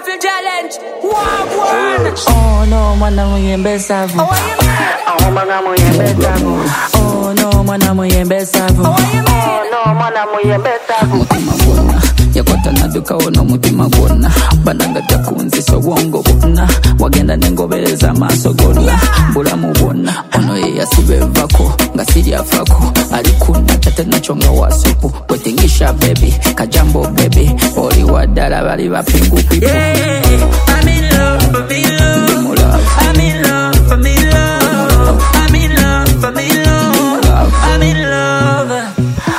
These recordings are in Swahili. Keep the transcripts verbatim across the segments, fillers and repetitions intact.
feel challenge. Walk one. Oh no, mwana muyembe savu. Oh, what you mean? Oh, mwana muyembe savu. Oh no, mwana muyembe savu. Oh, what you mean? Oh no, mwana muyembe savu. Mutima gwonna yakota naduka wono mutima gwonna bananga takunzi so wongo bonna wagenda nengobereza amaso gonna bulamu bwonna ono ye yasibevako nga siri afako alikunda tate nacho nga wasupu wetingisha baby kajambo baby oli wadala bali bapingu pipo. Yeah, I'm in love, I'm in love, I'm in love, I'm in love, I'm in love, I'm in love, I'm in love.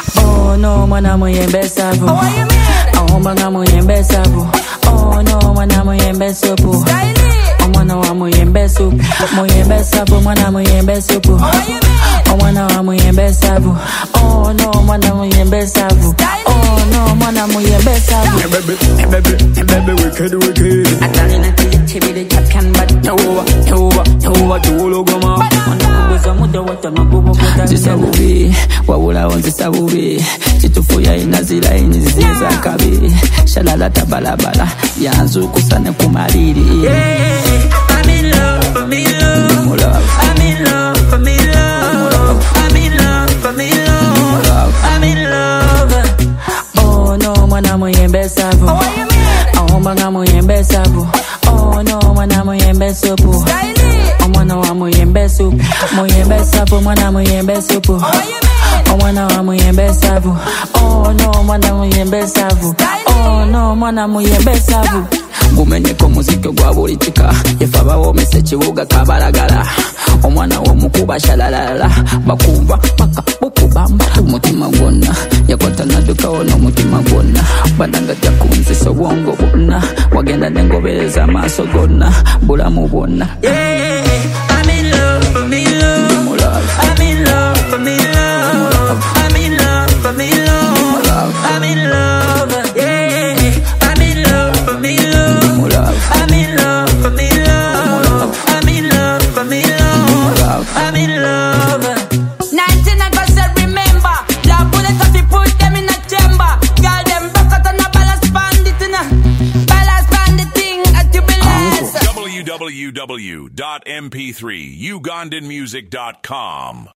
Oh no, mwana muyembe savu. Oh, what you mean? Oh, mwana muyembe savu. Oh no, mwana muyembe supu. Style. Oh, mwana wa muyembe supu. Muyembe savu, mwana muyembe supu. Oh, what you mean? Oh, mwana wa muyembe savu. Oh no, mwana muyembe savu. Oh no, mwana muyembe savu. Hey baby, hey baby, hey baby, wicked, wicked. Atani na kile chibide chakan bat. Yehowa, Yehowa, Yehowa tuwologoma. Wanakuguza muda wata mabubu kuta. Zisa bubi, wawula onzisa bubi. Chitufuya inazila iniziza kabi. Shalala tabalabala, yanzu kusane kumaliri. Yeah, I'm in love, I'm in love, I'm in love, I'm in love, I'm in love, I'm in love, I'm in love. Oh no, mwana muyembe savu. Oh, what you mean? Oh, mwana muyembe savu. Oh no, mwana muyembe supu. Style. Oh, mwana wa muyembe supu. Muyembe savu, mwana muyembe supu. Oh, what you mean? Oh, mwana wa muyembe savu. Oh no, mwana muyembe savu. Oh no, mwana muyembe savu. Gumenyeko muziki gwa buli kika yefaba womesa ekibuga kabalagala omwana w'omukuba shalalala bakumva paka bukubamba umutima gwonna yakwata naduka wono umutima gwonna bananga takunzisa obwongo bwonna wagenda nengobereza amaaso gonna bulamu bwonna. Yeah, I'm in love, I'm in love, I'm in love, I'm in love, I'm in love, I'm in love, I'm in love. Yeah, I'm in love, I'm in love, I'm in love, I'm in love, I'm in love, I'm in love, I'm in love. ninety-nine percent remember, love bullet if you put them in a chamber. Girl them back out on a balance bandit in a balance bandit thing at you bless. w w w dot m p three ugandan music dot com